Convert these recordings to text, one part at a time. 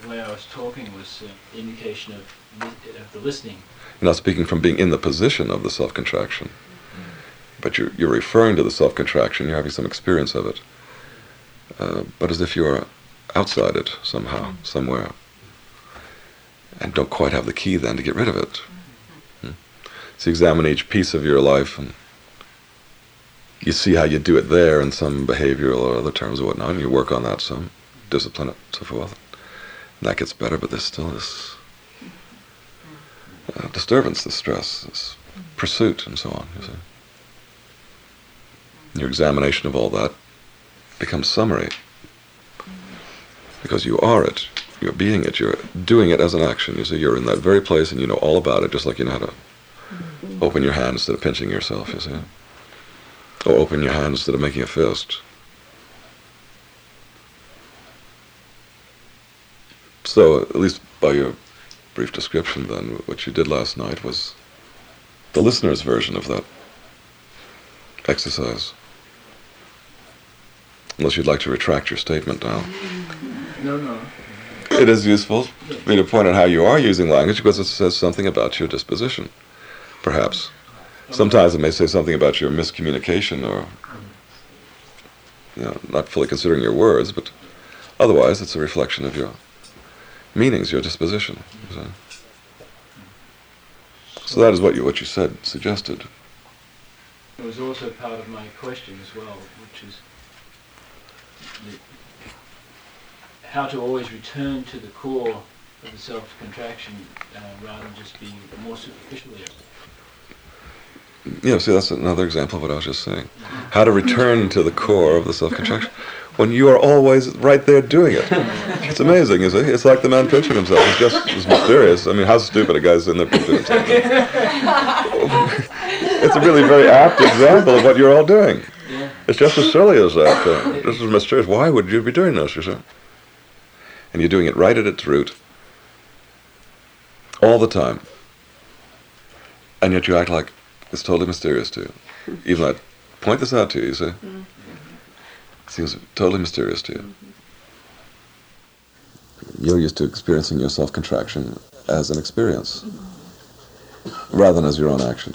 the way I was talking was indication of the listening. You're not speaking from being in the position of the self-contraction, but you're referring to the self-contraction, you're having some experience of it, but as if you're outside it somehow, somewhere, and don't quite have the key then to get rid of it. So you examine each piece of your life, and you see how you do it there in some behavioral or other terms or whatnot, and you work on that some, discipline it, so forth. And that gets better, but there's still this disturbance, this stress, this pursuit, and so on, you see. Your examination of all that becomes summary, because you are it, you're being it, you're doing it as an action. You see, you're in that very place and you know all about it, just like you know how to open your hand instead of pinching yourself, you see. Or open your hand instead of making a fist. So, at least by your brief description then, what you did last night was the listener's version of that exercise. Unless you'd like to retract your statement now. No. It is useful for me to point out how you are using language because it says something about your disposition, perhaps. Sometimes it may say something about your miscommunication or not fully considering your words, but otherwise it's a reflection of your meanings, your disposition. So that is what you said suggested. It was also part of my question as well, which is how to always return to the core of the self-contraction rather than just being more superficially. Yeah, see, that's another example of what I was just saying. How to return to the core of the self-contraction when you are always right there doing it. It's amazing, you see. It's like the man pinching himself. It's just as mysterious. I mean, how stupid a guy's in there pinching himself. It's a really very apt example of what you're all doing. It's just as silly as that. This is mysterious. Why would you be doing this, you see? And you're doing it right at its root, all the time. And yet you act like it's totally mysterious to you. Even though I point this out to you, see? It seems totally mysterious to you. You're used to experiencing your self-contraction as an experience, rather than as your own action.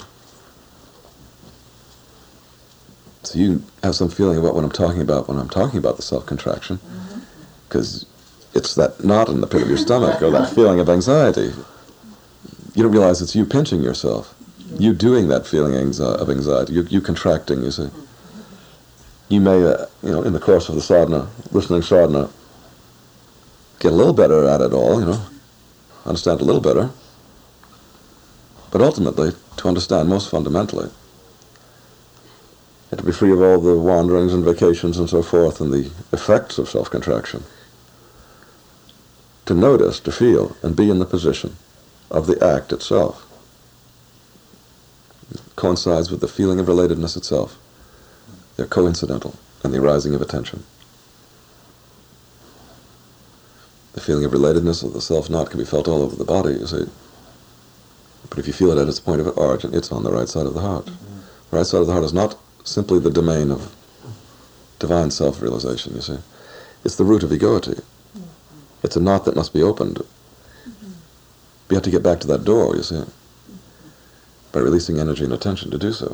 So you have some feeling about what I'm talking about when I'm talking about the self-contraction, because it's that knot in the pit of your stomach, or that feeling of anxiety. You don't realize it's you pinching yourself. You doing that feeling of anxiety, you contracting, you see. You may, in the course of the sadhana, listening sadhana, get a little better at it all, understand a little better. But ultimately, to understand most fundamentally, you have to be free of all the wanderings and vacations and so forth and the effects of self-contraction. To notice, to feel, and be in the position of the act itself. It coincides with the feeling of relatedness itself. They're coincidental in the arising of attention. The feeling of relatedness of the self-knot can be felt all over the body, you see. But if you feel it at its point of origin, it's on the right side of the heart. The right side of the heart is not simply the domain of divine self-realization, you see. It's the root of egoity. It's a knot that must be opened. You have to get back to that door, you see, by releasing energy and attention to do so.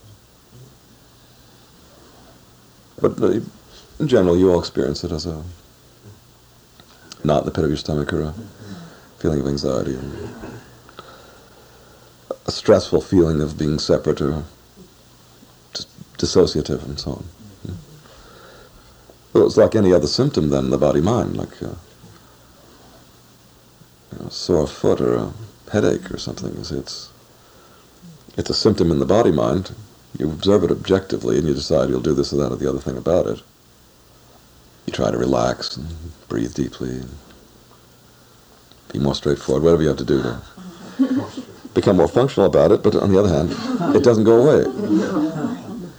But in general, you all experience it as a knot in the pit of your stomach or a feeling of anxiety, a stressful feeling of being separate or dissociative and so on. Well, it's like any other symptom then in the body-mind, like a sore foot or a headache or something. You see, it's a symptom in the body-mind. You observe it objectively and you decide you'll do this or that or the other thing about it. You try to relax and breathe deeply and be more straightforward, whatever you have to do to become more functional about it, but on the other hand, it doesn't go away.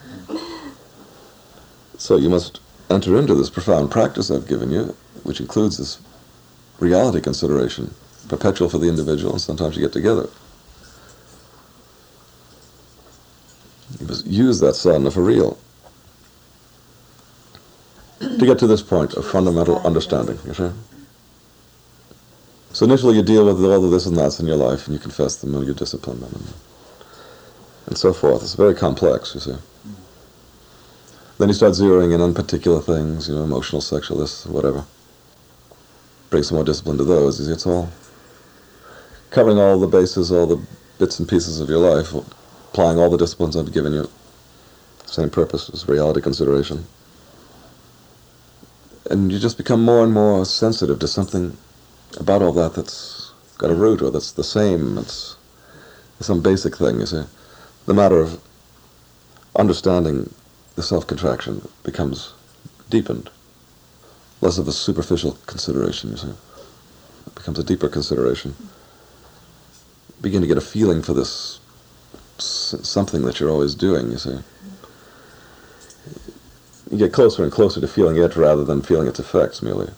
So you must enter into this profound practice I've given you, which includes this reality consideration, perpetual for the individual, and sometimes you get together. You must use that sadhana for real to get to this point of fundamental understanding, you see? So initially you deal with all the this and that's in your life, and you confess them, and you discipline them, and so forth. It's very complex, you see. Then you start zeroing in on particular things, emotional, sexual, this, whatever. Bring some more discipline to those. You see, it's all covering all the bases, all the bits and pieces of your life, applying all the disciplines I've given you. Same purpose as reality consideration. And you just become more and more sensitive to something about all that that's got a root, or that's the same. It's some basic thing, you see. The matter of understanding the self-contraction becomes deepened. Less of a superficial consideration, you see. It becomes a deeper consideration. You begin to get a feeling for this something that you're always doing, you see. You get closer and closer to feeling it rather than feeling its effects merely.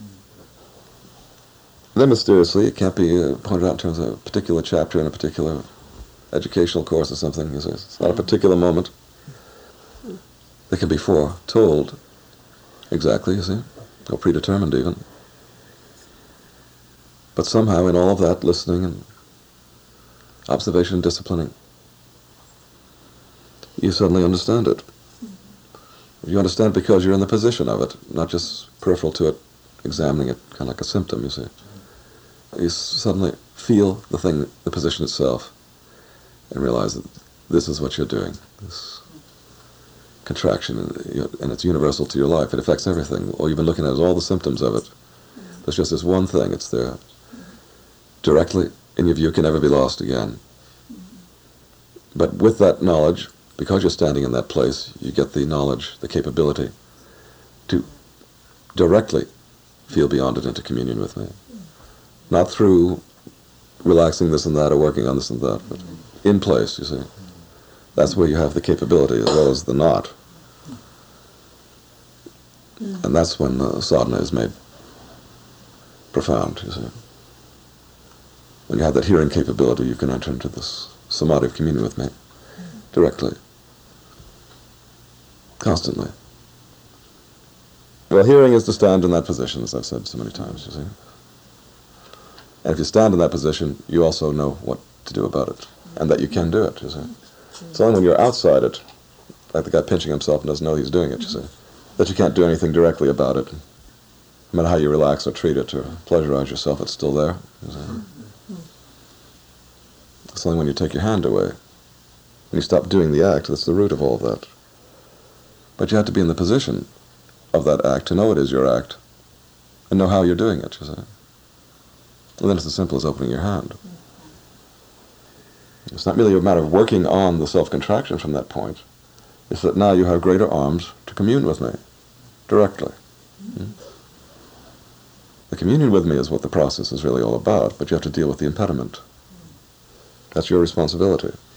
And then mysteriously, it can't be pointed out in terms of a particular chapter in a particular educational course or something. You see. It's not a particular moment that can be foretold exactly, you see, or predetermined even. But somehow in all of that, listening and observation and disciplining, you suddenly understand it. You understand because you're in the position of it, not just peripheral to it, examining it, kind of like a symptom, you see. You suddenly feel the thing, the position itself, and realize that this is what you're doing. This contraction, and it's universal to your life. It affects everything. All you've been looking at is all the symptoms of it. There's just this one thing. It's there. Directly in your view, can never be lost again. But with that knowledge, because you're standing in that place, you get the knowledge, the capability to directly feel beyond it into communion with me. Not through relaxing this and that or working on this and that, but in place, you see. That's where you have the capability as well as the not. And that's when sadhana is made profound, you see. When you have that hearing capability, you can enter into this samadhi of communion with me directly, constantly. Well, hearing is to stand in that position, as I've said so many times, you see. And if you stand in that position, you also know what to do about it, and that you can do it, you see. It's only when you're outside it, like the guy pinching himself and doesn't know he's doing it, you see, that you can't do anything directly about it. No matter how you relax or treat it or pleasurize yourself, it's still there, you see. It's only when you take your hand away, when you stop doing the act, that's the root of all that. But you have to be in the position of that act to know it is your act and know how you're doing it, you see. And then it's as simple as opening your hand. It's not really a matter of working on the self-contraction from that point. It's that now you have greater arms to commune with me directly. The communion with me is what the process is really all about, but you have to deal with the impediment. That's your responsibility.